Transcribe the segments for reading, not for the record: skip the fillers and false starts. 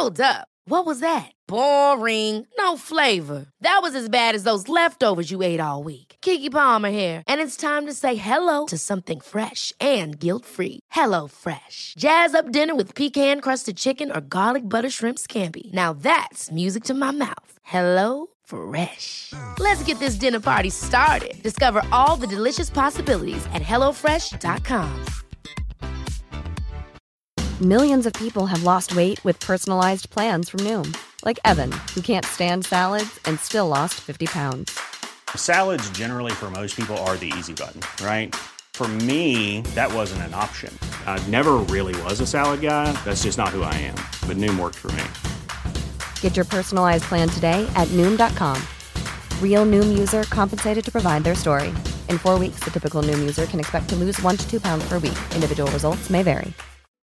Hold up. What was that? Boring. No flavor. That was as bad as those leftovers you ate all week. Keke Palmer here, and it's time to say hello to something fresh and guilt-free. Hello Fresh. Jazz up dinner with pecan-crusted chicken or garlic butter shrimp scampi. Now that's music to my mouth. Hello Fresh. Let's get this dinner party started. Discover all the delicious possibilities at hellofresh.com. Millions of people have lost weight with personalized plans from Noom. Like Evan, who can't stand salads and still lost 50 pounds. Salads generally for most people are the easy button, right? For me, that wasn't an option. I never really was a salad guy. That's just not who I am. But Noom worked for me. Get your personalized plan today at Noom.com. Real Noom user compensated to provide their story. In 4 weeks, the typical Noom user can expect to lose 1 to 2 pounds per week. Individual results may vary.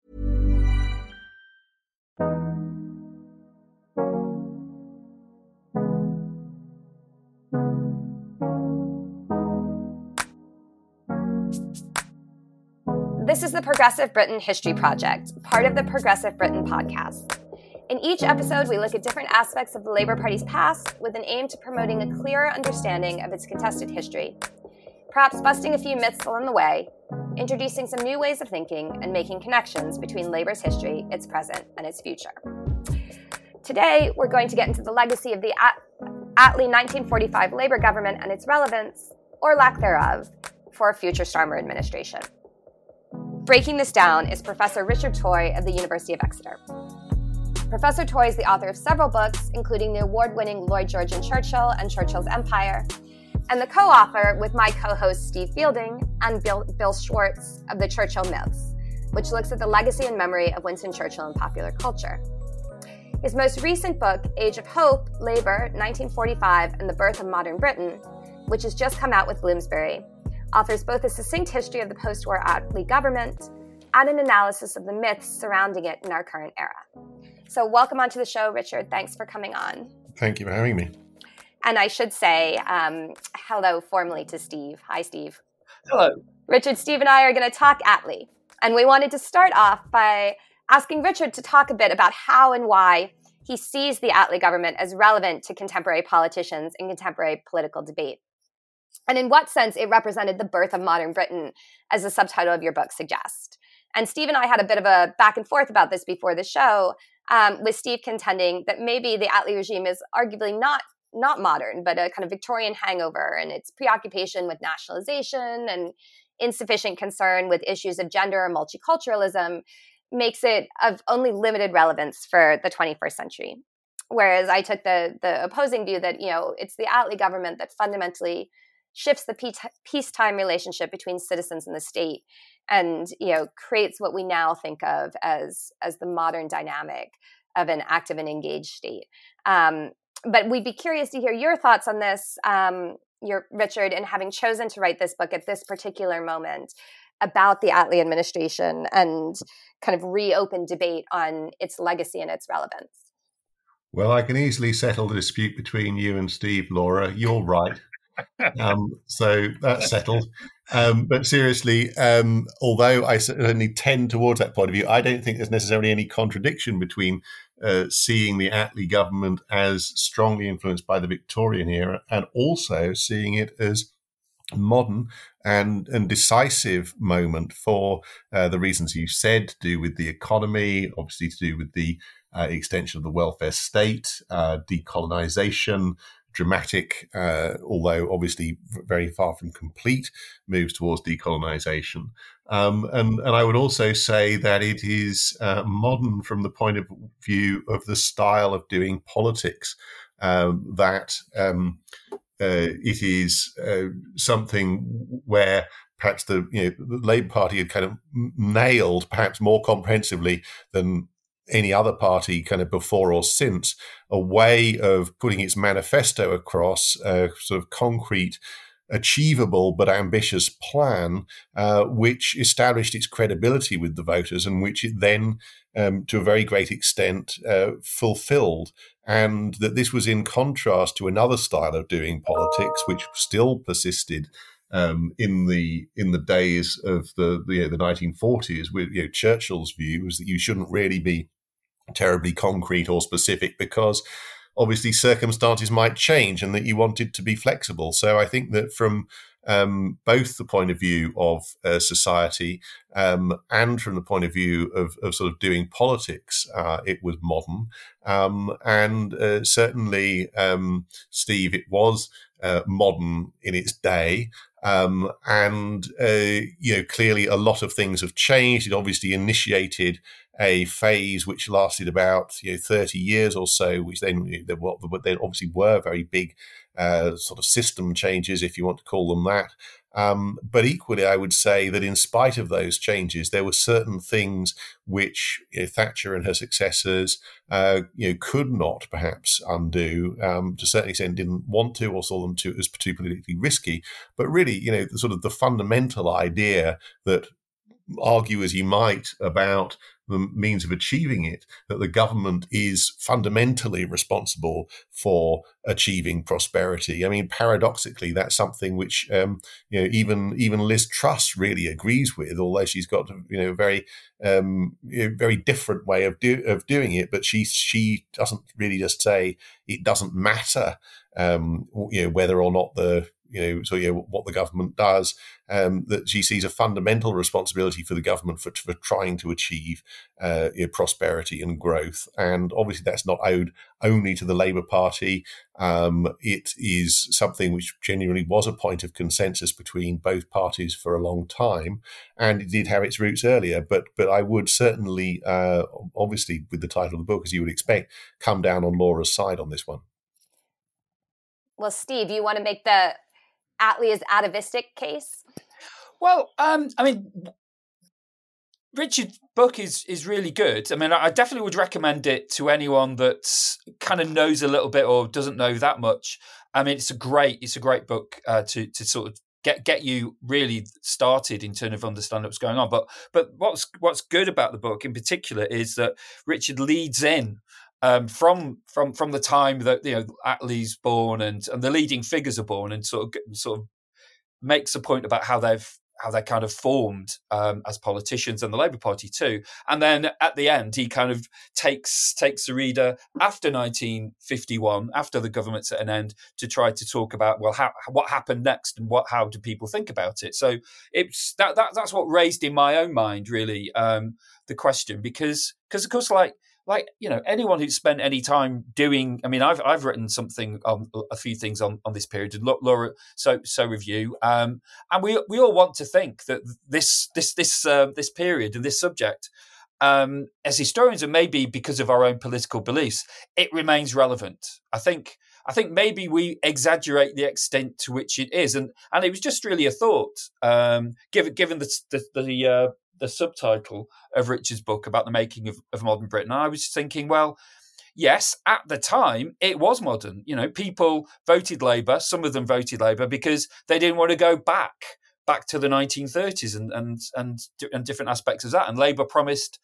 This is the Progressive Britain History Project, part of the Progressive Britain podcast. In each episode, we look at different aspects of the Labour Party's past with an aim to promoting a clearer understanding of its contested history, perhaps busting a few myths along the way, introducing some new ways of thinking, and making connections between Labour's history, its present, and its future. Today, we're going to get into the legacy of the Attlee 1945 Labour government and its relevance, or lack thereof, for a future Starmer administration. Breaking this down is Professor Richard Toye of the University of Exeter. Professor Toye is the author of several books, including the award-winning Lloyd George and Churchill and Churchill's Empire, and the co-author with my co-host Steve Fielding and Bill Schwartz of the Churchill Myths, which looks at the legacy and memory of Winston Churchill in popular culture. His most recent book, Age of Hope, Labour, 1945 and the Birth of Modern Britain, which has just come out with Bloomsbury, offers both a succinct history of the post-war Attlee government and an analysis of the myths surrounding it in our current era. So welcome onto the show, Richard. Thanks for coming on. Thank you for having me. And I should say hello formally to Steve. Hi, Steve. Hello. Richard, Steve, and I are going to talk Attlee. And we wanted to start off by asking Richard to talk a bit about how and why he sees the Attlee government as relevant to contemporary politicians and contemporary political debate, and in what sense it represented the birth of modern Britain, as the subtitle of your book suggests. And Steve and I had a bit of a back and forth about this before the show, with Steve contending that maybe the Attlee regime is arguably not modern, but a kind of Victorian hangover, and its preoccupation with nationalization and insufficient concern with issues of gender or multiculturalism makes it of only limited relevance for the 21st century. Whereas I took the opposing view that, it's the Attlee government that fundamentally shifts the peacetime relationship between citizens and the state, and creates what we now think of as the modern dynamic of an active and engaged state. But we'd be curious to hear your thoughts on this, Richard, and having chosen to write this book at this particular moment about the Attlee administration and kind of reopen debate on its legacy and its relevance. Well, I can easily settle the dispute between you and Steve, Laura. You're right. So that's settled. But seriously, although I certainly tend towards that point of view, I don't think there's necessarily any contradiction between seeing the Attlee government as strongly influenced by the Victorian era and also seeing it as modern and decisive moment for the reasons you said, to do with the economy, obviously to do with the extension of the welfare state, decolonization, dramatic, although obviously very far from complete, moves towards decolonization. And I would also say that it is modern from the point of view of the style of doing politics, that it is something where perhaps the Labour Party had kind of nailed, perhaps more comprehensively than any other party kind of before or since, a way of putting its manifesto across, a sort of concrete, achievable but ambitious plan, which established its credibility with the voters and which it then, to a very great extent, fulfilled. And that this was in contrast to another style of doing politics, which still persisted in the days of the 1940s. With Churchill's view was that you shouldn't really be terribly concrete or specific, because obviously circumstances might change and that you want it to be flexible. So I think that from both the point of view of society and from the point of view of sort of doing politics, it was modern. And certainly, Steve, it was modern in its day. And clearly a lot of things have changed. It obviously initiated a phase which lasted about 30 years or so, which then there obviously were very big sort of system changes, if you want to call them that. But equally, I would say that in spite of those changes, there were certain things which Thatcher and her successors could not perhaps undo. To a certain extent, didn't want to, or saw them as too politically risky. But really, the sort of the fundamental idea that, argue as you might about the means of achieving it, that the government is fundamentally responsible for achieving prosperity. I mean, paradoxically, that's something which even Liz Truss really agrees with, although she's got a very very different way of doing it. But she doesn't really just say it doesn't matter whether or not what the government does, that she sees a fundamental responsibility for the government for trying to achieve prosperity and growth. And obviously that's not owed only to the Labour Party. It is something which genuinely was a point of consensus between both parties for a long time, and it did have its roots earlier. But I would certainly, obviously with the title of the book, as you would expect, come down on Laura's side on this one. Well, Steve, you want to make the Attlee is atavistic case? Well, Richard's book is really good. I mean, I definitely would recommend it to anyone that kind of knows a little bit or doesn't know that much. I mean, it's a great book to sort of get you really started in terms of understanding what's going on. But what's good about the book in particular is that Richard leads in from the time that Attlee's born and the leading figures are born, and sort of makes a point about how they kind of formed as politicians, and the Labour Party too. And then at the end, he kind of takes the reader after 1951, after the government's at an end, to try to talk about what happened next and how do people think about it. So it's that's what raised in my own mind really the question, because of course anyone who's spent any time doing, I mean, I've written something a few things on this period, and Laura, so have you, and we all want to think that this period and this subject, as historians, and maybe because of our own political beliefs, it remains relevant. I think maybe we exaggerate the extent to which it is, and it was just really a thought, given the subtitle of Richard's book about the making of modern Britain. And I was thinking, well, yes, at the time it was modern. People voted Labour. Some of them voted Labour because they didn't want to go back to the 1930s and different aspects of that. And Labour promised,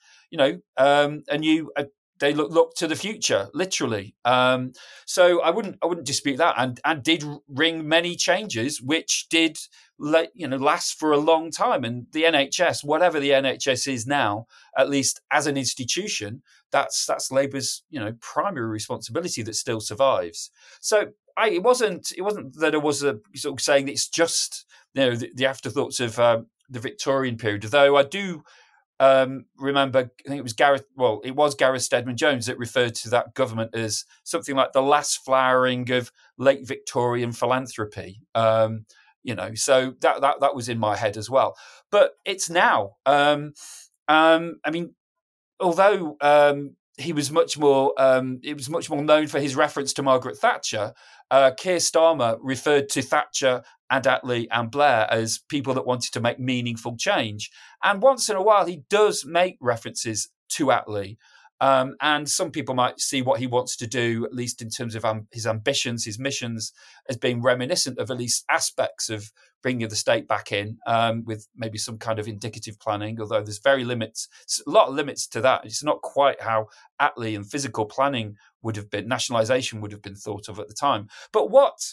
they look to the future, literally. So I wouldn't dispute that, and did ring many changes, which did last for a long time. And the NHS, whatever the NHS is now, at least as an institution, that's Labour's primary responsibility that still survives. So it wasn't that I was sort of saying that it's just the afterthoughts of the Victorian period, though I do remember, I think it was Gareth Stedman Jones that referred to that government as something like the last flowering of late Victorian philanthropy. So that was in my head as well. But it's now. I mean, although he was much more known for his reference to Margaret Thatcher, Keir Starmer referred to Thatcher and Attlee and Blair as people that wanted to make meaningful change. And once in a while, he does make references to Attlee. And some people might see what he wants to do, at least in terms of his ambitions, his missions, as being reminiscent of at least aspects of bringing the state back in, with maybe some kind of indicative planning, although there's a lot of limits to that. It's not quite how Attlee and physical planning would have been, nationalisation would have been thought of at the time. But what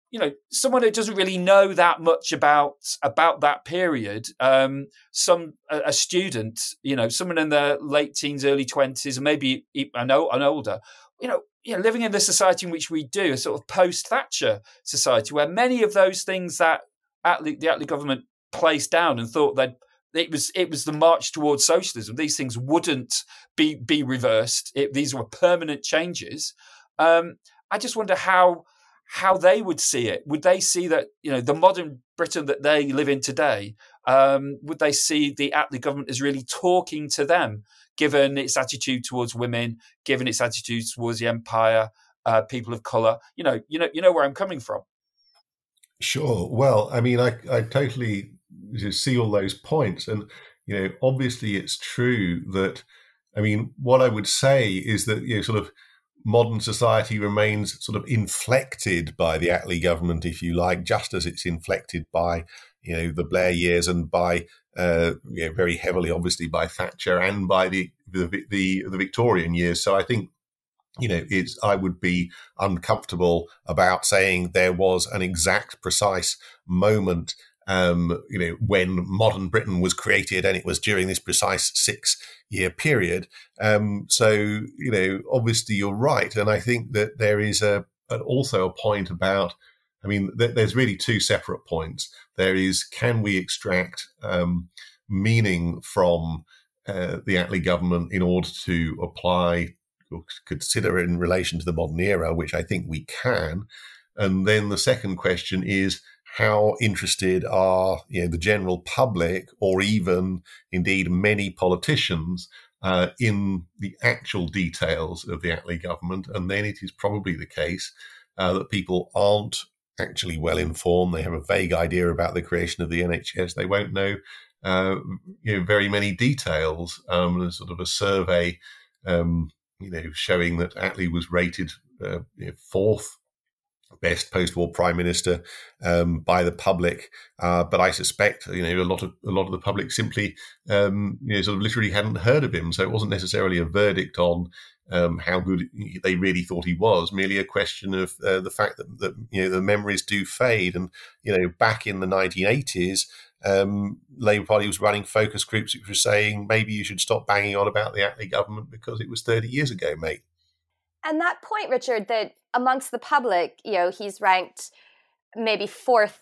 someone who doesn't really know that much about that period, a student, someone in their late teens, early 20s, and maybe an older, living in the society in which we do, a sort of post-Thatcher society, where many of those things that the Attlee government placed down and thought that it was the march towards socialism, these things wouldn't be reversed. These were permanent changes. I just wonder how they would see it. Would they see that, the modern Britain that they live in today, would they see the Attlee government as really talking to them, given its attitude towards women, given its attitude towards the empire, people of colour? You know where I'm coming from. Sure. Well, I mean, I totally see all those points. And, obviously it's true that, I mean, what I would say is that, sort of modern society remains sort of inflected by the Attlee government, if you like, just as it's inflected by, the Blair years and by, very heavily, obviously, by Thatcher and by the Victorian years. So I think, I would be uncomfortable about saying there was an exact, precise moment, when modern Britain was created, and it was during this precise 6-year period. So, obviously you're right. And I think that there is also a point about, I mean, there's really two separate points. There is, can we extract meaning from the Attlee government in order to apply or consider in relation to the modern era, which I think we can. And then the second question is, how interested are the general public, or even indeed many politicians, in the actual details of the Attlee government? And then it is probably the case that people aren't actually well informed. They have a vague idea about the creation of the NHS. They won't know very many details. There's sort of a survey showing that Attlee was rated fourth best post-war prime minister by the public, but I suspect a lot of the public simply sort of literally hadn't heard of him. So it wasn't necessarily a verdict on how good they really thought he was, merely a question of the fact that the memories do fade. And back in the 1980s, Labour Party was running focus groups which were saying maybe you should stop banging on about the Attlee government because it was 30 years ago, mate. And that point, Richard, that amongst the public, he's ranked maybe fourth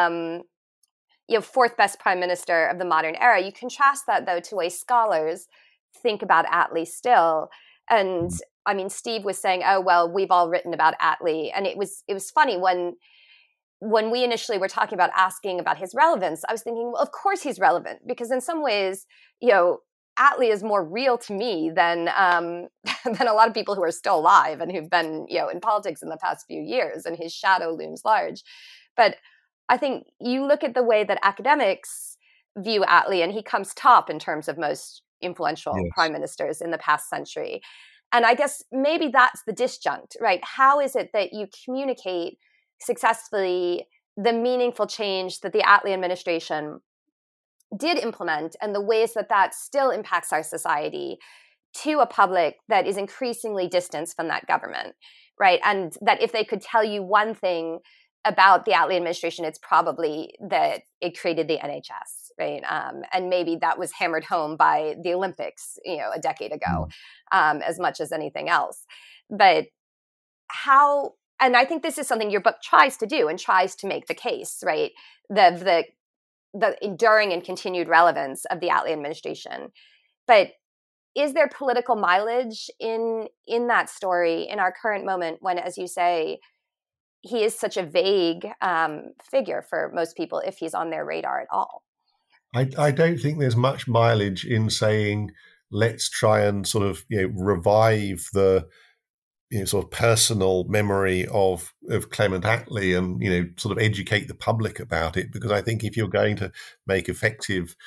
best prime minister of the modern era. You contrast that, though, to way scholars think about Attlee still. And I mean, Steve was saying, "Oh, well, we've all written about Attlee," and it was funny when we initially were talking about asking about his relevance. I was thinking, well, of course he's relevant, because in some ways, Attlee is more real to me than a lot of people who are still alive and who've been, in politics in the past few years, and his shadow looms large. But I think you look at the way that academics view Attlee, and he comes top in terms of most influential prime ministers in the past century. And I guess maybe that's the disjunct, right? How is it that you communicate successfully the meaningful change that the Attlee administration did implement, and the ways that still impacts our society, to a public that is increasingly distanced from that government, right? And that if they could tell you one thing about the Attlee administration, it's probably that it created the NHS, right? And maybe that was hammered home by the Olympics, a decade ago, as much as anything else. But how, and I think this is something your book tries to do and tries to make the case, right? The enduring and continued relevance of the Attlee administration. But is there political mileage in that story in our current moment when, as you say, he is such a vague figure for most people, if he's on their radar at all? I don't think there's much mileage in saying, let's try and sort of revive the sort of personal memory of Clement Attlee, and sort of educate the public about it, because I think if you're going to make effective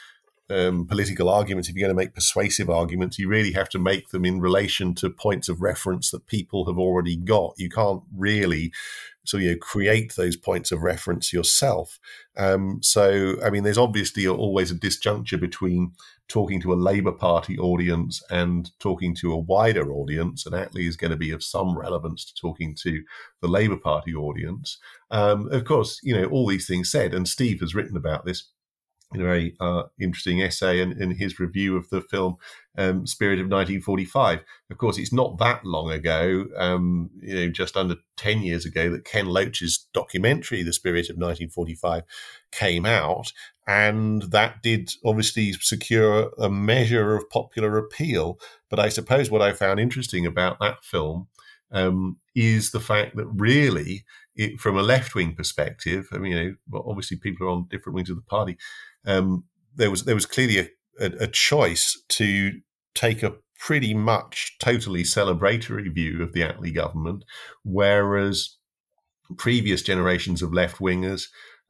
political arguments, if you're going to make persuasive arguments, you really have to make them in relation to points of reference that people have already got. You can't really create those points of reference yourself. There's obviously always a disjuncture between talking to a Labour Party audience and talking to a wider audience, and Attlee is going to be of some relevance to talking to the Labour Party audience. Of course, all these things said, and Steve has written about this in a very interesting essay in his review of the film Spirit of 1945. Of course, it's not that long ago, just under 10 years ago, that Ken Loach's documentary, The Spirit of 1945, came out. And that did obviously secure a measure of popular appeal. But I suppose what I found interesting about that film is the fact that really, from a left-wing perspective, obviously people are on different wings of the party, there was clearly a choice to take a pretty much totally celebratory view of the Attlee government, whereas previous generations of left-wingers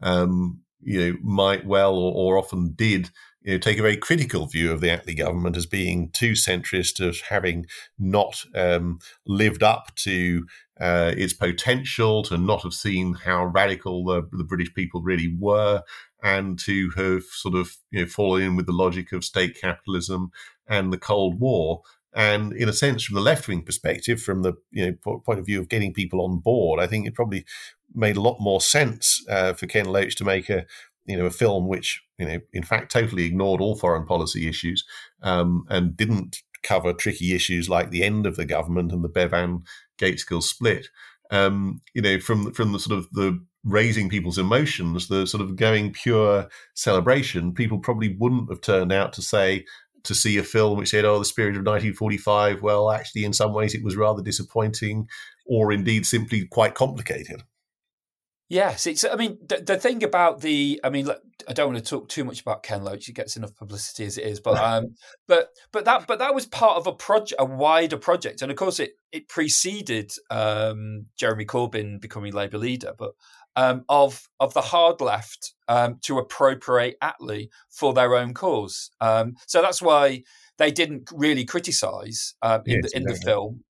might well or often did take a very critical view of the Attlee government as being too centrist, as having not lived up to its potential, to not have seen how radical the British people really were, and to have sort of fallen in with the logic of state capitalism and the Cold War. And in a sense, from the left-wing perspective, from the point of view of getting people on board, I think it probably made a lot more sense for Ken Loach to make a film which in fact totally ignored all foreign policy issues and didn't cover tricky issues like the end of the government and the Bevan-Gaitskell split. From the sort of the raising people's emotions, the sort of going pure celebration, people probably wouldn't have turned out to see a film which said, the Spirit of 1945, well, actually, in some ways it was rather disappointing or indeed simply quite complicated. Yes, the thing about I don't want to talk too much about Ken Loach. He gets enough publicity as it is, but that was part of a wider project, and of course it preceded Jeremy Corbyn becoming Labour leader, but of the hard left to appropriate Attlee for their own cause. So that's why they didn't really criticise in the film.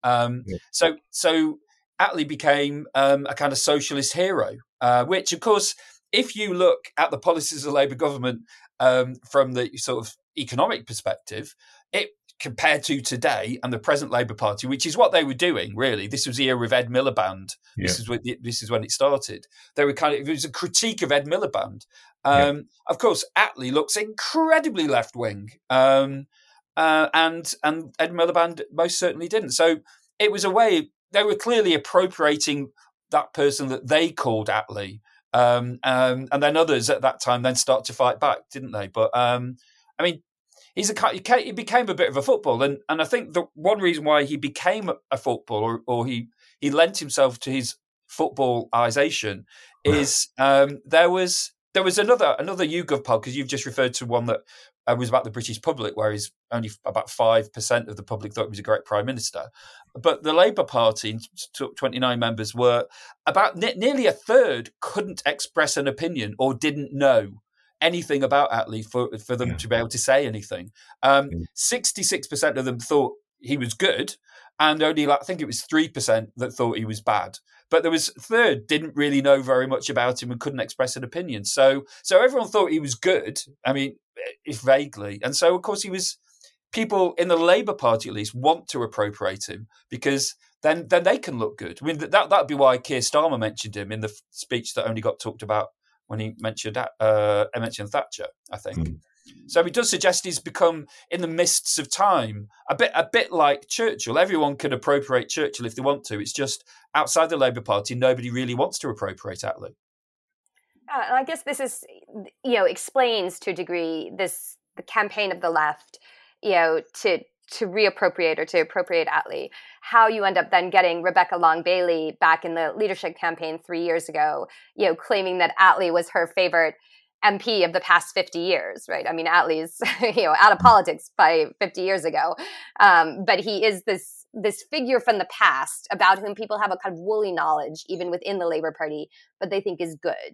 So Attlee became a kind of socialist hero, which, of course, if you look at the policies of the Labour government from the sort of economic perspective, it compared to today and the present Labour Party, which is what they were doing, really. This was the era of Ed Miliband. Yeah. This is when it started. It was a critique of Ed Miliband. Of course, Attlee looks incredibly left-wing, and Ed Miliband most certainly didn't. So it was a way they were clearly appropriating that person that they called Attlee, and then others at that time then start to fight back, didn't they? But he became a bit of a footballer, and I think the one reason why he became a footballer, or he lent himself to his footballisation, is there was another YouGov poll, because you've just referred to one that was about the British public, where only about 5% of the public thought he was a great prime minister. But the Labour Party, 29 members, were about nearly a third couldn't express an opinion or didn't know anything about Attlee for them to be able to say anything. 66% of them thought he was good, and only I think it was 3% that thought he was bad. But there was a third didn't really know very much about him and couldn't express an opinion. So everyone thought he was good. If vaguely. And so, of course, people in the Labour Party, at least, want to appropriate him, because then they can look good. That'd be why Keir Starmer mentioned him in the speech that only got talked about when he mentioned Thatcher, I think. So it does suggest he's become, in the mists of time, a bit like Churchill. Everyone can appropriate Churchill if they want to. It's just outside the Labour Party, nobody really wants to appropriate Attlee. And I guess this is, explains to a degree the campaign of the left, to reappropriate or to appropriate Attlee, how you end up then getting Rebecca Long Bailey back in the leadership campaign 3 years ago, claiming that Attlee was her favorite MP of the past 50 years, right? Attlee's, out of politics by 50 years ago. But he is this figure from the past about whom people have a kind of woolly knowledge, even within the Labour Party, but they think is good.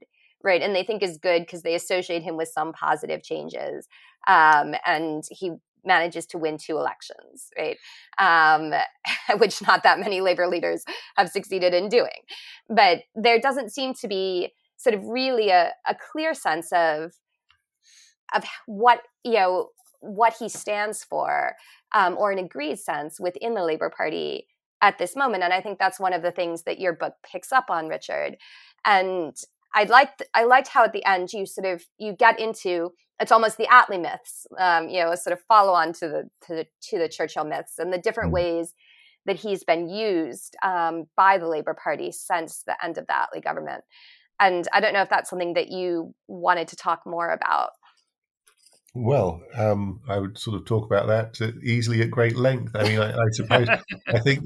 right? And they think is good because they associate him with some positive changes. And he manages to win 2 elections, right? Which not that many labor leaders have succeeded in doing. But there doesn't seem to be sort of really a clear sense of what, what he stands for, or an agreed sense within the Labour Party at this moment. And I think that's one of the things that your book picks up on, Richard. And I liked how at the end you get into, it's almost the Attlee myths, a sort of follow on to the Churchill myths and the different ways that he's been used by the Labour Party since the end of the Attlee government. And I don't know if that's something that you wanted to talk more about. Well, I would sort of talk about that easily at great length. I mean, I suppose I think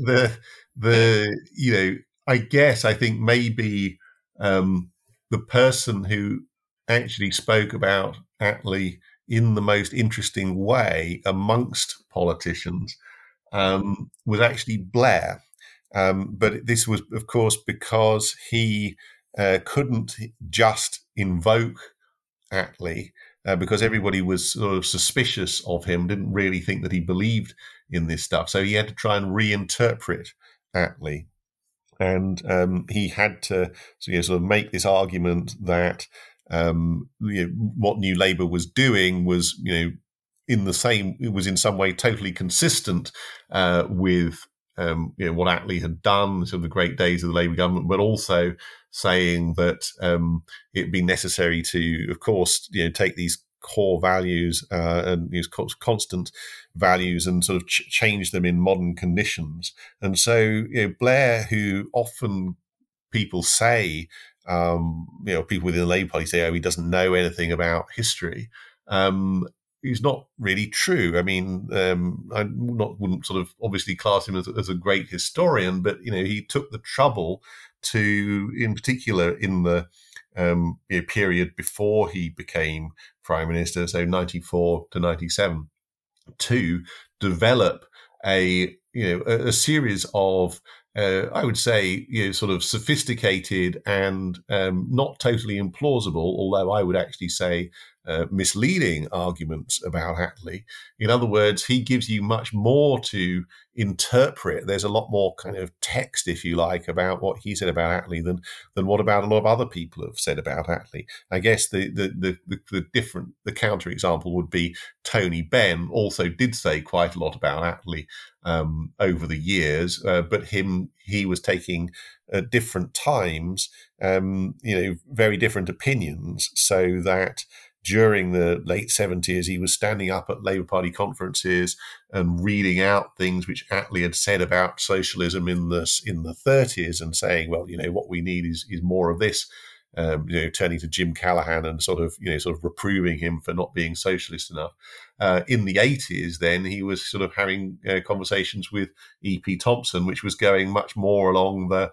I think maybe the person who actually spoke about Attlee in the most interesting way amongst politicians was actually Blair. But this was, of course, because he couldn't just invoke Attlee, because everybody was sort of suspicious of him, didn't really think that he believed in this stuff. So he had to try and reinterpret Attlee. And he had to sort of make this argument that what New Labour was doing was, it was in some way totally consistent with what Attlee had done, sort of the great days of the Labour government, but also saying that it'd be necessary to, of course, take these core values and these constant values and sort of change them in modern conditions. And so Blair, who often people say, people within the Labour Party say, he doesn't know anything about history. Is not really true. I mean, I wouldn't sort of obviously class him as a great historian, but he took the trouble to, in particular, in the period before he became Prime Minister, so 94 to 97, to develop a series of I would say sort of sophisticated and not totally implausible, although I would actually say misleading arguments about Attlee. In other words, he gives you much more to interpret. There's a lot more kind of text, if you like, about what he said about Attlee than what about a lot of other people have said about Attlee. I guess the counter example would be Tony Benn also did say quite a lot about Attlee over the years, but he was taking at different times, very different opinions, so that during the late 70s, he was standing up at Labour Party conferences and reading out things which Attlee had said about socialism in the 30s and saying, well, what we need is more of this. Turning to Jim Callaghan and sort of reproving him for not being socialist enough. In the 80s, then he was sort of having conversations with E.P. Thompson, which was going much more along the,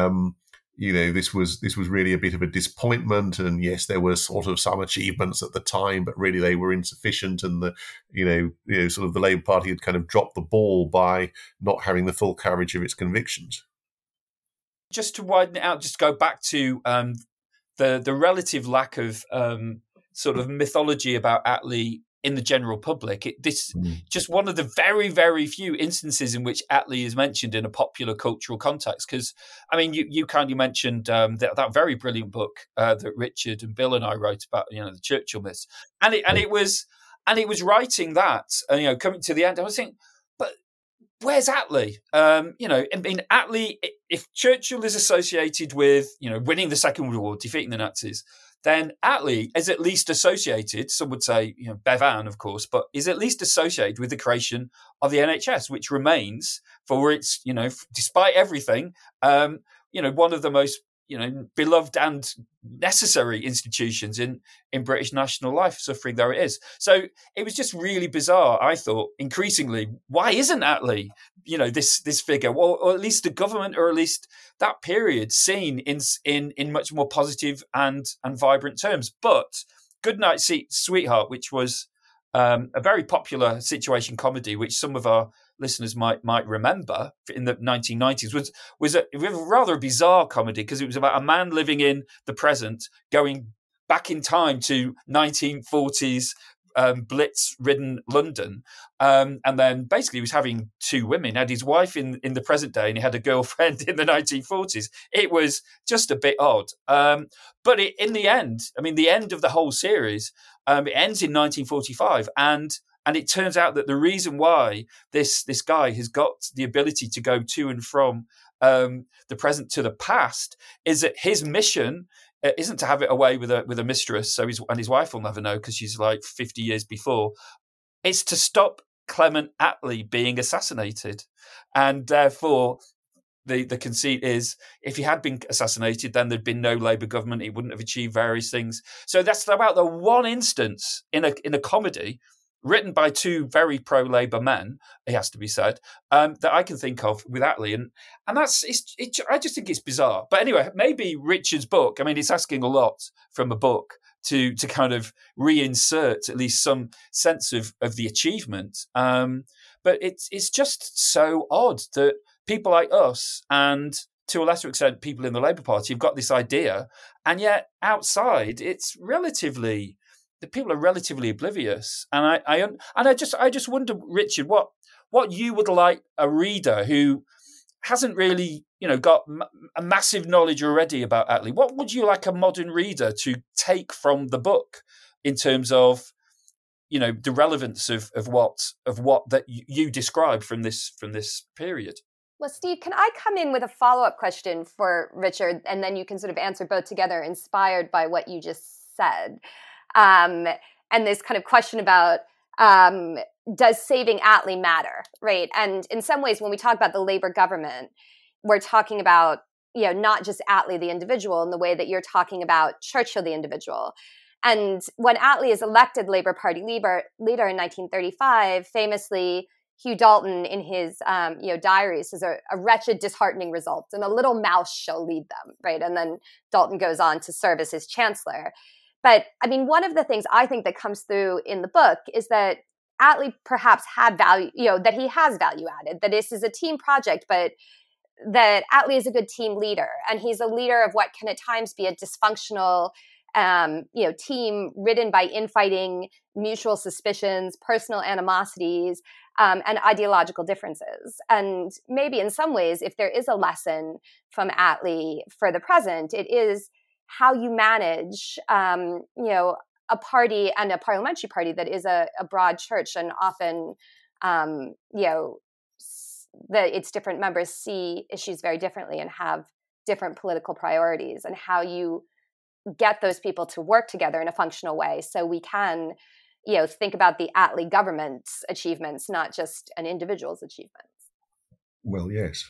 this was really a bit of a disappointment. And yes, there were sort of some achievements at the time, but really they were insufficient. And sort of the Labour Party had kind of dropped the ball by not having the full coverage of its convictions. Just to widen it out, just go back to the relative lack of sort of mythology about Attlee in the general public. Just one of the very, very few instances in which Attlee is mentioned in a popular cultural context. Because, I mean, you kindly mentioned that very brilliant book that Richard and Bill and I wrote about, the Churchill myths, and it was writing that, coming to the end, I was thinking, but where's Attlee? Attlee, if Churchill is associated with, winning the Second World War, defeating the Nazis, then Attlee is at least associated, some would say, Bevan, of course, but is at least associated with the creation of the NHS, which remains, for its, despite everything, one of the most, beloved and necessary institutions in British national life, suffering though it is. So it was just really bizarre, I thought, increasingly, why isn't Attlee, this figure, or at least the government, or at least that period, seen in much more positive and vibrant terms? But Goodnight Sweetheart, which was a very popular situation comedy, which some of our listeners might remember in the 1990s, was a rather bizarre comedy because it was about a man living in the present, going back in time to 1940s Blitz-ridden London, and then basically he was having two women. He had his wife in the present day, and he had a girlfriend in the 1940s. It was just a bit odd, but in the end, I mean, the end of the whole series, it ends in 1945, and it turns out that the reason why this guy has got the ability to go to and from the present to the past is that his mission isn't to have it away with a mistress, so his wife will never know because she's like 50 years before. It's to stop Clement Attlee being assassinated, and therefore the conceit is if he had been assassinated, then there'd been no Labour government. He wouldn't have achieved various things. So that's about the one instance in a comedy written by two very pro-Labour men, it has to be said, that I can think of with Attlee. And that's, I just think it's bizarre. But anyway, maybe Richard's book, I mean, it's asking a lot from a book to kind of reinsert at least some sense of the achievement. But it's just so odd that people like us and to a lesser extent people in the Labour Party have got this idea, and yet outside it's relatively... the people are relatively oblivious, and I just wonder, Richard, what you would like a reader who hasn't really, got a massive knowledge already about Attlee. What would you like a modern reader to take from the book in terms of, the relevance of what that you describe from this period? Well, Steve, can I come in with a follow-up question for Richard, and then you can sort of answer both together, inspired by what you just said? And this kind of question about does saving Attlee matter, right? And in some ways, when we talk about the Labour government, we're talking about, not just Attlee the individual in the way that you're talking about Churchill the individual. And when Attlee is elected Labour Party leader in 1935, famously, Hugh Dalton in his diary says a wretched, disheartening result, and a little mouse shall lead them, right? And then Dalton goes on to serve as his chancellor. But I mean, one of the things I think that comes through in the book is that Attlee perhaps had value, that he has value added, that this is a team project, but that Attlee is a good team leader. And he's a leader of what can at times be a dysfunctional, team ridden by infighting, mutual suspicions, personal animosities, and ideological differences. And maybe in some ways, if there is a lesson from Attlee for the present, it is how you manage, a party and a parliamentary party that is a broad church, and often, its different members see issues very differently and have different political priorities, and how you get those people to work together in a functional way so we can, think about the Attlee government's achievements, not just an individual's achievements. Well, yes.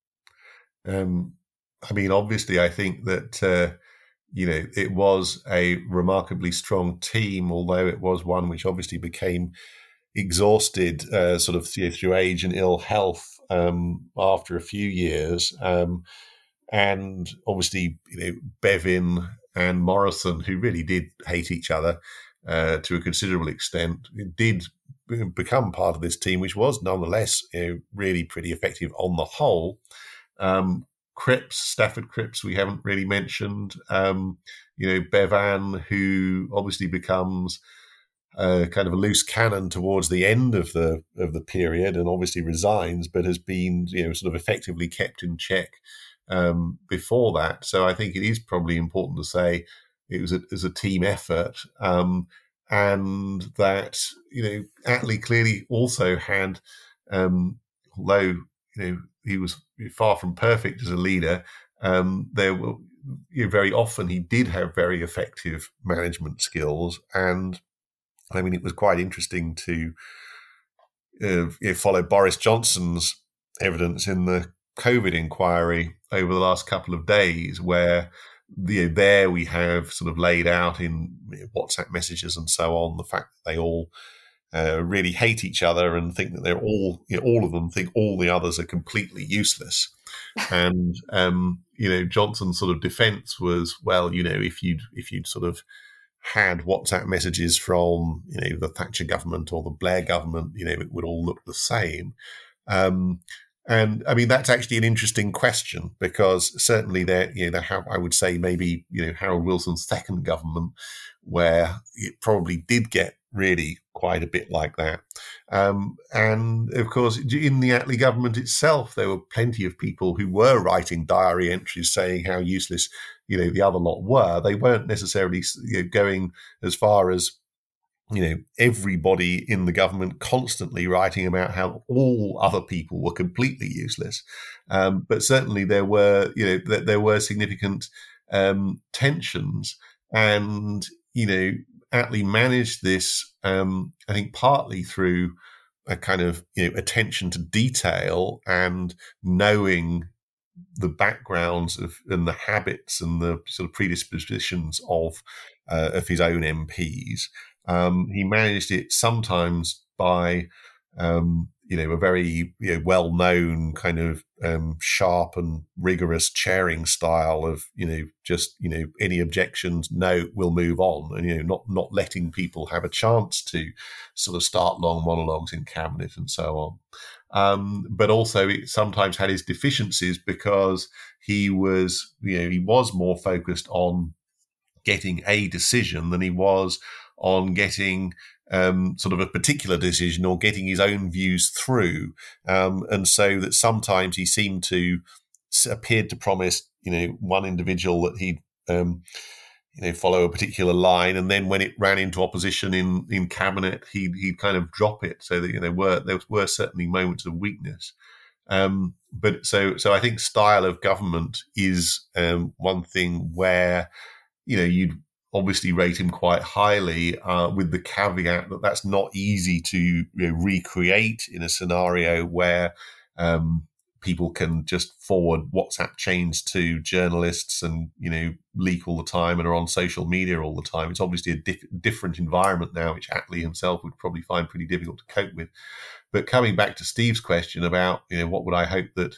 Obviously, I think that... it was a remarkably strong team, although it was one which obviously became exhausted through age and ill health after a few years. And obviously, Bevin and Morrison, who really did hate each other to a considerable extent, did become part of this team, which was nonetheless really pretty effective on the whole. Stafford Cripps, we haven't really mentioned. Bevan, who obviously becomes kind of a loose cannon towards the end of the period, and obviously resigns, but has been sort of effectively kept in check before that. So I think it is probably important to say it was a team effort, and that Attlee clearly also had, although he was far from perfect as a leader, there were very often he did have very effective management skills. And I mean, it was quite interesting to follow Boris Johnson's evidence in the COVID inquiry over the last couple of days, where there we have sort of laid out in WhatsApp messages and so on the fact that they all really hate each other and think that they're all of them think all the others are completely useless. And, Johnson's sort of defense was, well, if you'd sort of had WhatsApp messages from, the Thatcher government or the Blair government, it would all look the same. And I mean, that's actually an interesting question, because certainly I would say maybe, Harold Wilson's second government, where it probably did get really quite a bit like that. And of course, in the Attlee government itself, there were plenty of people who were writing diary entries saying how useless, the other lot were. They weren't necessarily going as far as, everybody in the government constantly writing about how all other people were completely useless. But certainly there were, there were significant tensions, and, Attlee managed this, I think, partly through a kind of, attention to detail and knowing the backgrounds and the habits and the sort of predispositions of his own MPs. He managed it sometimes by, a very well-known kind of sharp and rigorous chairing style of, just, any objections, no, we'll move on, and, not letting people have a chance to sort of start long monologues in cabinet and so on. But also it sometimes had his deficiencies, because he was more focused on getting a decision than he was on getting sort of a particular decision or getting his own views through. And so that sometimes he seemed to appeared to promise, one individual that he'd, follow a particular line. And then when it ran into opposition in cabinet, he'd kind of drop it. So that, there were certainly moments of weakness. But so I think style of government is one thing where, you'd obviously rate him quite highly, with the caveat that that's not easy to recreate in a scenario where people can just forward WhatsApp chains to journalists and, leak all the time and are on social media all the time. It's obviously a different environment now, which Attlee himself would probably find pretty difficult to cope with. But coming back to Steve's question about, what would I hope that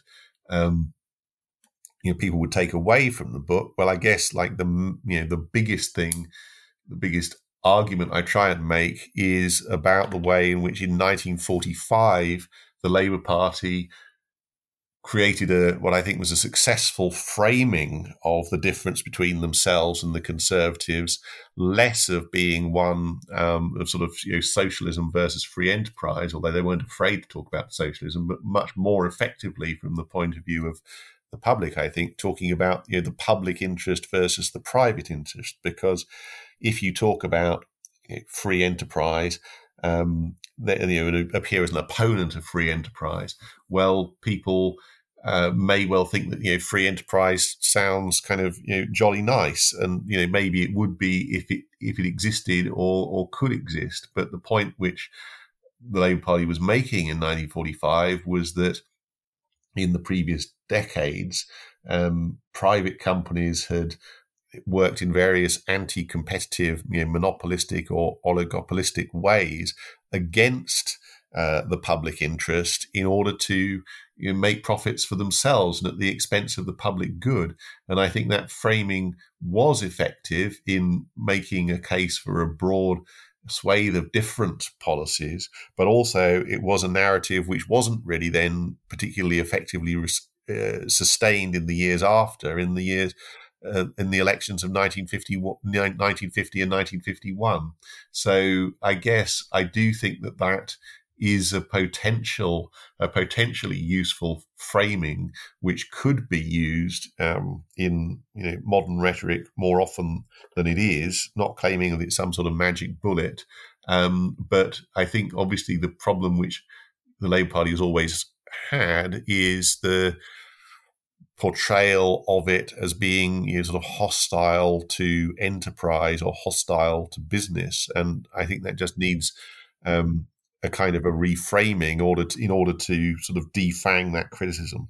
people would take away from the book? Well, I guess like the biggest argument I try and make is about the way in which in 1945 the Labour Party created what I think was a successful framing of the difference between themselves and the Conservatives, less of being one of sort of socialism versus free enterprise, although they weren't afraid to talk about socialism, but much more effectively from the point of view of the public, I think, talking about the public interest versus the private interest. Because if you talk about free enterprise, it appear as an opponent of free enterprise. Well, people may well think that free enterprise sounds kind of jolly nice, and maybe it would be if it existed or could exist. But the point which the Labour Party was making in 1945 was that in the previous decades, private companies had worked in various anti-competitive, monopolistic or oligopolistic ways against the public interest in order to make profits for themselves and at the expense of the public good. And I think that framing was effective in making a case for a broad swathe of different policies, but also it was a narrative which wasn't really then particularly effectively sustained in the years after, in the elections of 1950 and 1951. So I guess I do think that is a potentially useful framing which could be used in modern rhetoric more often than it is, not claiming that it's some sort of magic bullet. But I think obviously the problem which the Labour Party has always had is the portrayal of it as being sort of hostile to enterprise or hostile to business. And I think that just needs a kind of a reframing in order to sort of defang that criticism.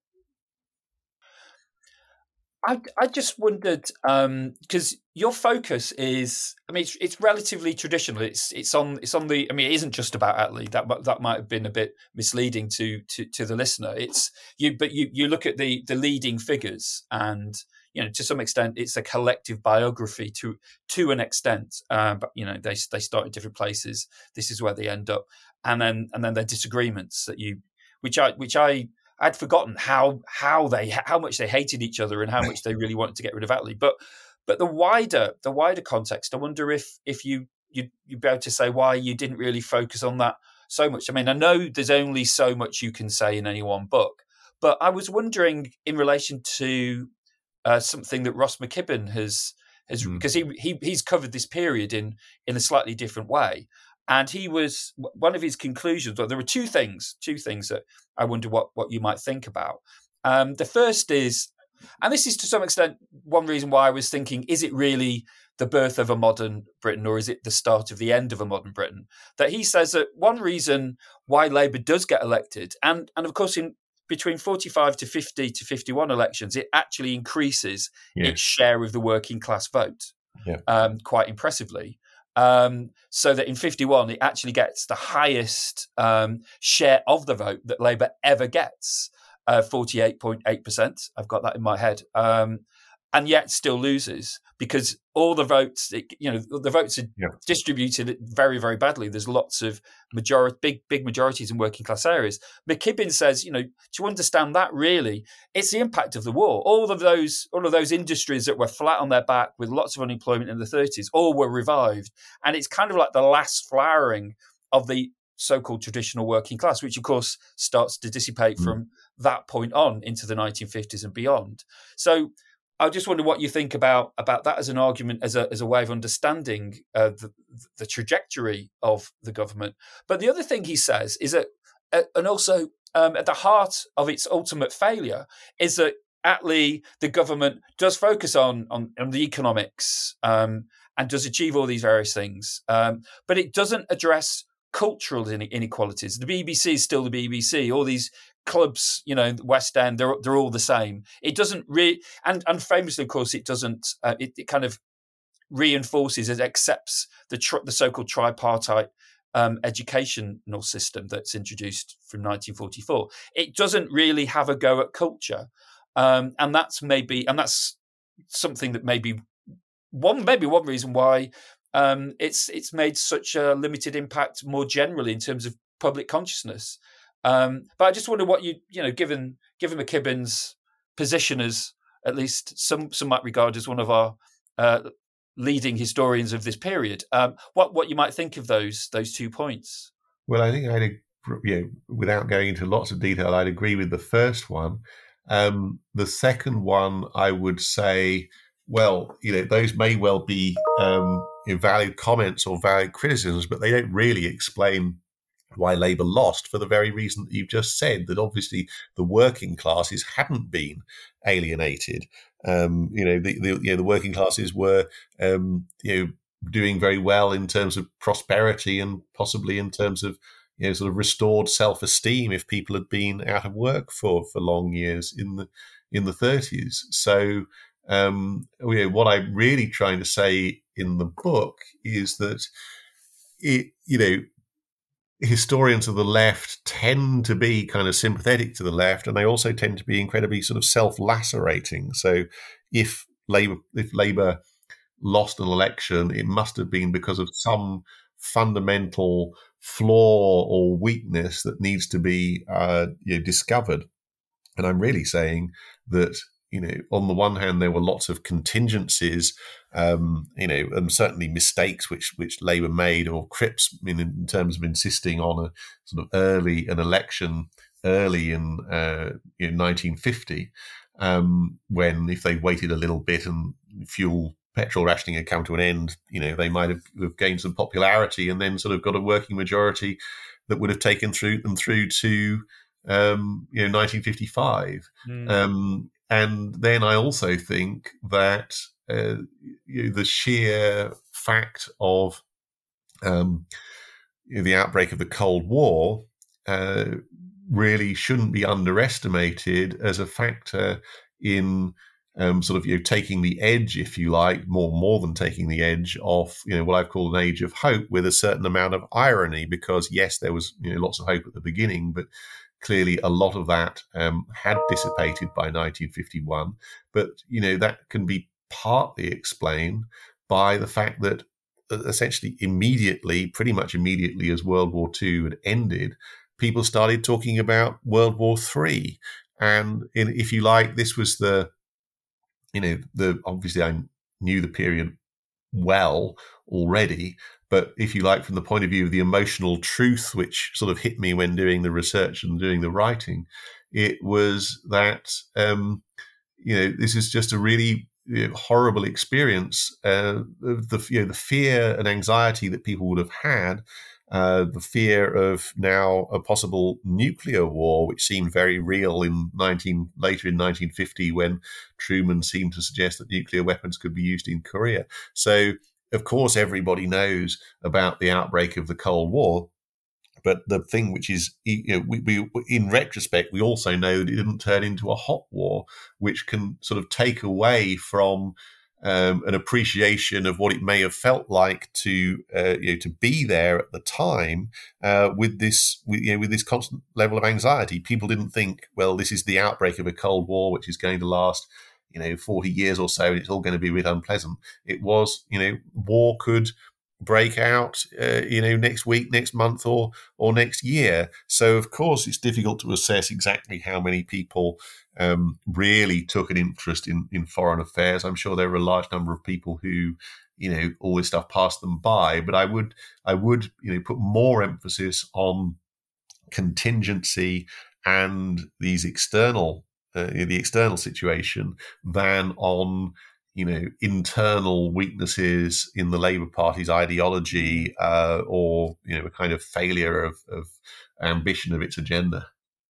I just wondered, because your focus is, I mean, it's relatively traditional. It's on the. I mean, it isn't just about Attlee. That might have been a bit misleading to the listener. But you look at the leading figures, and to some extent, it's a collective biography to an extent. But they start in different places. This is where they end up, and then their disagreements which I'd forgotten how much they hated each other and how much they really wanted to get rid of Attlee. But the wider context, I wonder if you'd be able to say why you didn't really focus on that so much. I mean, I know there's only so much you can say in any one book, but I was wondering in relation to something that Ross McKibben has because he's covered this period in a slightly different way, and one of his conclusions. Well, there were two things that I wonder what you might think about. The first is, and this is to some extent one reason why I was thinking, is it really the birth of a modern Britain, or is it the start of the end of a modern Britain? That he says that one reason why Labour does get elected, and of course in between 45 to 50 to 51 elections, it actually increases its share of the working class vote quite impressively. So that in 51, it actually gets the highest share of the vote that Labour ever gets, 48.8%. I've got that in my head. And yet still loses because all the votes, the votes are distributed very, very badly. There's lots of big majorities in working class areas. McKibben says, to understand that really, it's the impact of the war. All of those industries that were flat on their back with lots of unemployment in the 30s, all were revived. And it's kind of like the last flowering of the so-called traditional working class, which of course starts to dissipate from that point on into the 1950s and beyond. So I just wonder what you think about that as an argument, as a way of understanding the trajectory of the government. But the other thing he says is that, and also at the heart of its ultimate failure, is that Attlee, the government, does focus on the economics and does achieve all these various things, but it doesn't address cultural inequalities. The BBC is still the BBC. All these clubs, West End, they're all the same. It doesn't really, and famously, of course, it doesn't. It kind of reinforces, it accepts the so-called tripartite educational system that's introduced from 1944. It doesn't really have a go at culture, and that's something that maybe one reason why it's made such a limited impact more generally in terms of public consciousness. But I just wonder what given McKibben's position as at least some might regard as one of our leading historians of this period, what you might think of those 2 points. Well, I think without going into lots of detail, I'd agree with the first one. The second one, I would say, well, those may well be valid comments or valid criticisms, but they don't really explain why Labour lost, for the very reason that you've just said, that obviously the working classes hadn't been alienated. The working classes were doing very well in terms of prosperity and possibly in terms of sort of restored self-esteem if people had been out of work for long years in the 30s. So what I'm really trying to say in the book is that historians of the left tend to be kind of sympathetic to the left, and they also tend to be incredibly sort of self-lacerating. So if Labour lost an election, it must have been because of some fundamental flaw or weakness that needs to be discovered. And I'm really saying that on the one hand, there were lots of contingencies, and certainly mistakes which Labour made, or Cripps in terms of insisting on a sort of an election early in 1950, when if they waited a little bit and petrol rationing had come to an end, they might have gained some popularity and then sort of got a working majority that would have taken them through to 1955. And then I also think that the sheer fact of the outbreak of the Cold War really shouldn't be underestimated as a factor in taking the edge, if you like, more than taking the edge off, what I've called an age of hope with a certain amount of irony, because yes, there was lots of hope at the beginning, but clearly a lot of that had dissipated by 1951, but that can be partly explained by the fact that essentially pretty much immediately as World War II had ended, people started talking about World War III. And if you like, this was obviously I knew the period well already, but if you like, from the point of view of the emotional truth, which sort of hit me when doing the research and doing the writing, it was that, this is just a really horrible experience of the fear and anxiety that people would have had, the fear of now a possible nuclear war, which seemed very real later in 1950, when Truman seemed to suggest that nuclear weapons could be used in Korea. So, of course, everybody knows about the outbreak of the Cold War. But the thing which is, we in retrospect, we also know that it didn't turn into a hot war, which can sort of take away from an appreciation of what it may have felt like to be there at the time with this constant level of anxiety. People didn't think, well, this is the outbreak of a Cold War, which is going to last 40 years or so, and it's all going to be really unpleasant. It was, war could break out, next week, next month, or next year. So, of course, it's difficult to assess exactly how many people really took an interest in foreign affairs. I'm sure there were a large number of people who, all this stuff passed them by. But I would, put more emphasis on contingency and these external, the external situation than on internal weaknesses in the Labour Party's ideology, or a kind of failure of ambition of its agenda.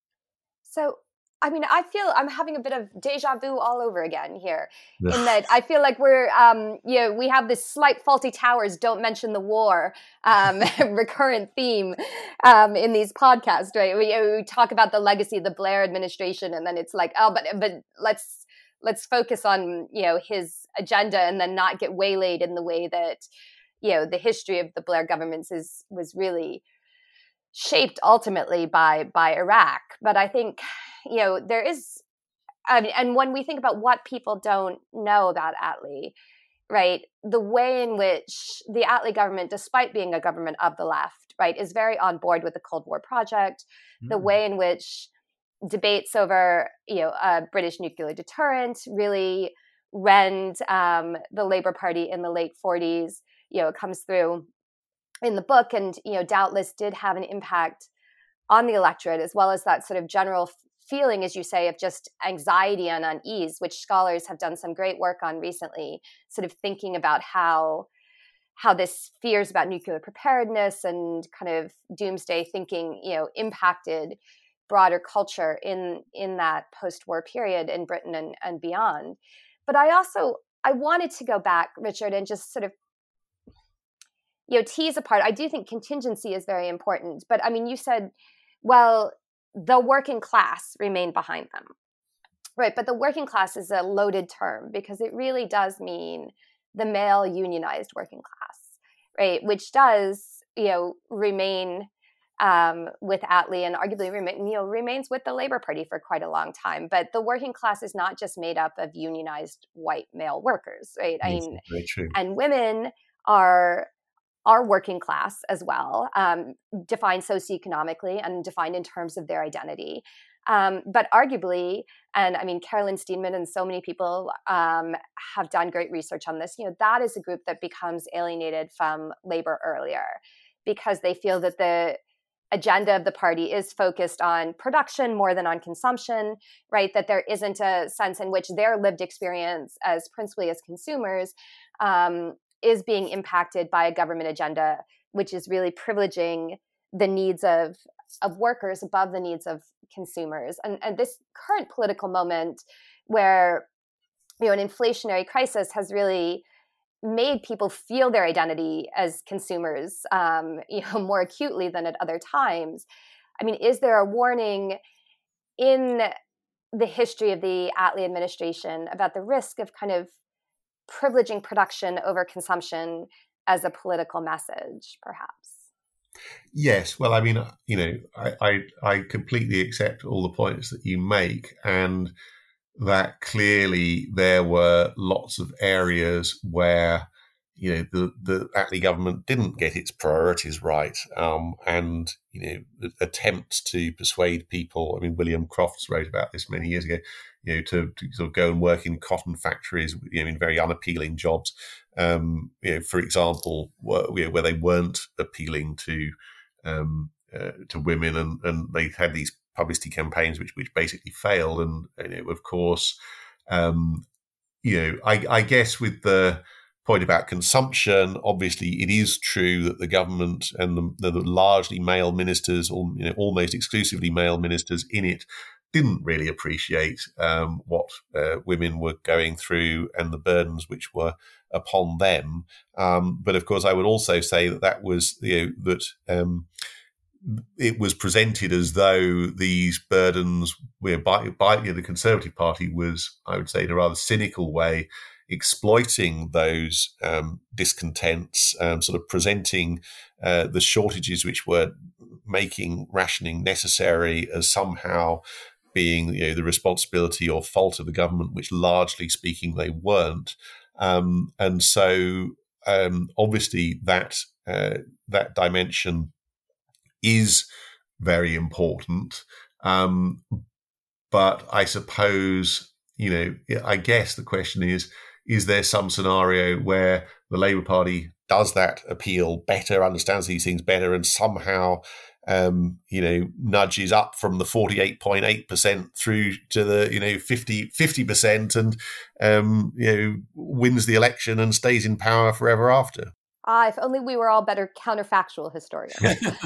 So, I mean, I feel I'm having a bit of deja vu all over again here, in that I feel like we're, we have this slight Faulty Towers, don't mention the war, recurrent theme in these podcasts, right? We talk about the legacy of the Blair administration, and then it's like, oh, but let's focus on, his agenda, and then not get waylaid in the way that, the history of the Blair governments was really shaped ultimately by Iraq. But I think, there is, and when we think about what people don't know about Attlee, right, the way in which the Attlee government, despite being a government of the left, right, is very on board with the Cold War project, the way in which debates over, a British nuclear deterrent really rend the Labour Party in the late 40s. It comes through in the book, and doubtless did have an impact on the electorate, as well as that sort of general feeling, as you say, of just anxiety and unease, which scholars have done some great work on recently, sort of thinking about how this fears about nuclear preparedness and kind of doomsday thinking, impacted broader culture in that post-war period in Britain and beyond. But I wanted to go back, Richard, and just sort of, tease apart. I do think contingency is very important. But I mean, you said, well, the working class remained behind them. Right. But the working class is a loaded term, because it really does mean the male unionized working class, right? Which does, remain with Attlee, and arguably remains with the Labour Party for quite a long time. But the working class is not just made up of unionized white male workers, right? I mean, very true. And women are working class as well, defined socioeconomically and defined in terms of their identity. But arguably, and I mean, Carolyn Steenman and so many people have done great research on this, that is a group that becomes alienated from labor earlier, because they feel that the agenda of the party is focused on production more than on consumption, right? That there isn't a sense in which their lived experience principally as consumers is being impacted by a government agenda, which is really privileging the needs of workers above the needs of consumers. And this current political moment where, an inflationary crisis has really made people feel their identity as consumers, more acutely than at other times. I mean, is there a warning in the history of the Attlee administration about the risk of kind of privileging production over consumption as a political message, perhaps? Yes, well, I mean, I completely accept all the points that you make, and that clearly there were lots of areas where the Attlee government didn't get its priorities right, and attempts to persuade people. I mean, William Crofts wrote about this many years ago. To sort of go and work in cotton factories, in very unappealing jobs. For example, where they weren't appealing to women, and they had these publicity campaigns which basically failed. And of course, I guess with the point about consumption, obviously it is true that the government and the largely male ministers, or almost exclusively male ministers in it, didn't really appreciate what women were going through and the burdens which were upon them. But of course, I would also say that was it was presented as though these burdens were by the Conservative Party was, I would say, in a rather cynical way, exploiting those discontents, sort of presenting the shortages which were making rationing necessary as somehow being the responsibility or fault of the government, which largely speaking they weren't. And so obviously that dimension is very important. But I suppose, I guess the question is there some scenario where the Labour Party does that appeal better, understands these things better, and somehow nudges up from the 48.8% through to the 50% and wins the election and stays in power forever after? If only we were all better counterfactual historians.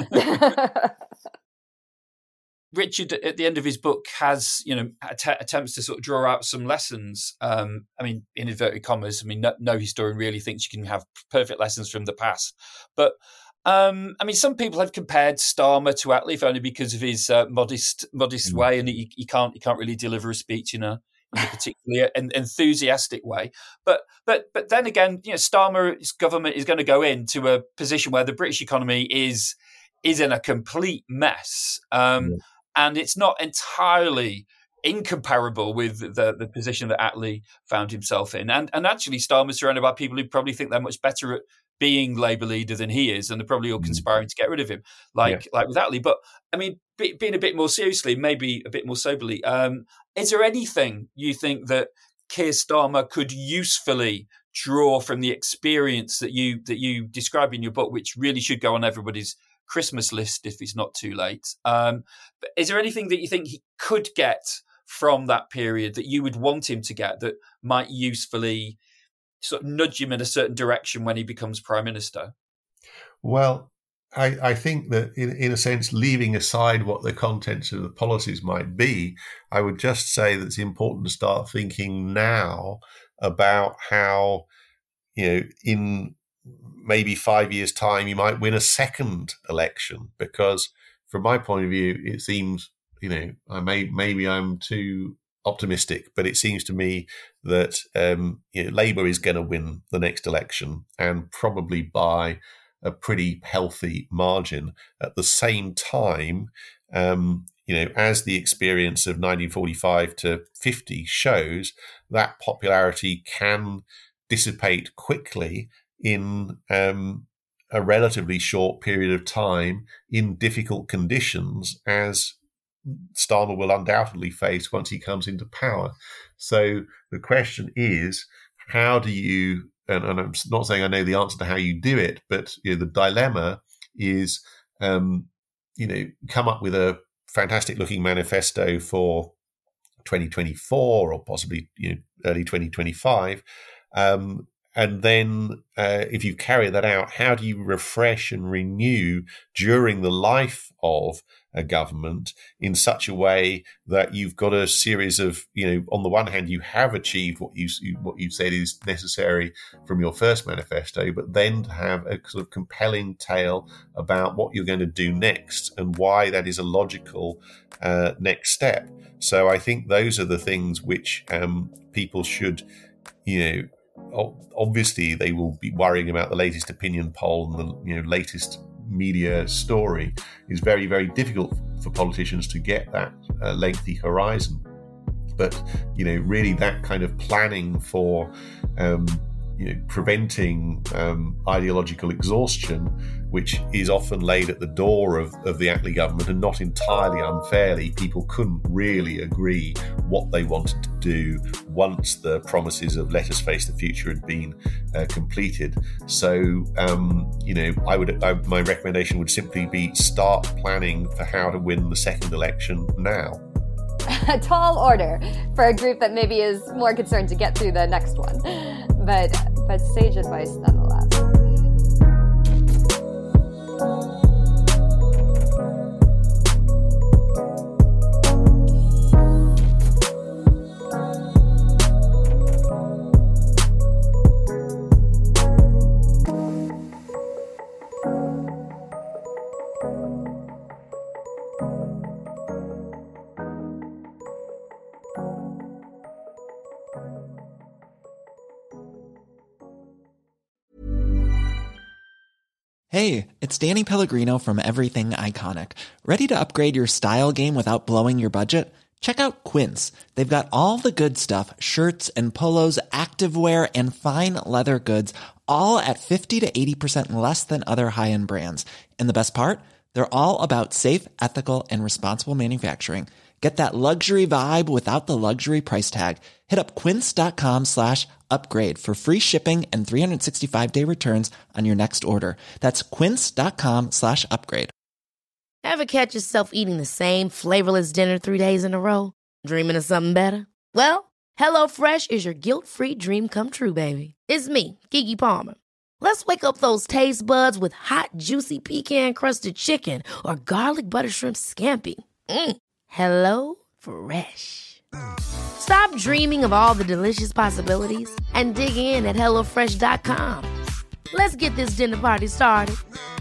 Richard, at the end of his book, has attempts to sort of draw out some lessons. I mean, in inverted commas. I mean, no historian really thinks you can have perfect lessons from the past. But I mean, some people have compared Starmer to Attlee, if only because of his modest way, and he can't really deliver a speech in a particularly enthusiastic way. But then again, Starmer's government is going to go into a position where the British economy is in a complete mess. And it's not entirely incomparable with the position that Attlee found himself in. And actually, Starmer's surrounded by people who probably think they're much better at being Labour leader than he is, and they're probably all conspiring to get rid of him, like with Attlee. But I mean, being a bit more seriously, maybe a bit more soberly, is there anything you think that Keir Starmer could usefully draw from the experience that you describe in your book, which really should go on everybody's Christmas list if it's not too late? But is there anything that you think he could get from that period that you would want him to get that might usefully sort of nudge him in a certain direction when he becomes Prime Minister? Well, I think that in a sense, leaving aside what the contents of the policies might be, I would just say that it's important to start thinking now about how, in maybe 5 years' time, you might win a second election. Because from my point of view, it seems, maybe I'm too optimistic, but it seems to me that Labour is going to win the next election, and probably by a pretty healthy margin. At the same time, as the experience of 1945 to 50 shows, that popularity can dissipate quickly in a relatively short period of time in difficult conditions, as Starmer will undoubtedly face once he comes into power. So the question is, how do you, and I'm not saying I know the answer to how you do it, but the dilemma is, come up with a fantastic looking manifesto for 2024 or possibly early 2025. And then if you carry that out, how do you refresh and renew during the life of a government in such a way that you've got a series of, on the one hand, you have achieved what you said is necessary from your first manifesto, but then to have a sort of compelling tale about what you're going to do next and why that is a logical next step. So I think those are the things which people should, obviously they will be worrying about the latest opinion poll and the latest media story, is very, very difficult for politicians to get that lengthy horizon. But, really that kind of planning for, preventing ideological exhaustion, which is often laid at the door of the Attlee government, and not entirely unfairly, people couldn't really agree what they wanted to do once the promises of Let Us Face the Future had been completed. So, my recommendation would simply be start planning for how to win the second election now. A tall order for a group that maybe is more concerned to get through the next one, but sage advice nonetheless. Hey, it's Danny Pellegrino from Everything Iconic. Ready to upgrade your style game without blowing your budget? Check out Quince. They've got all the good stuff, shirts and polos, activewear, and fine leather goods, all at 50 to 80% less than other high-end brands. And the best part? They're all about safe, ethical, and responsible manufacturing. Get that luxury vibe without the luxury price tag. Hit up quince.com/upgrade for free shipping and 365-day returns on your next order. That's quince.com/upgrade. Ever catch yourself eating the same flavorless dinner 3 days in a row? Dreaming of something better? Well, HelloFresh is your guilt-free dream come true, baby. It's me, Keke Palmer. Let's wake up those taste buds with hot, juicy pecan-crusted chicken or garlic butter shrimp scampi. Hello Fresh. Stop dreaming of all the delicious possibilities and dig in at HelloFresh.com. Let's get this dinner party started.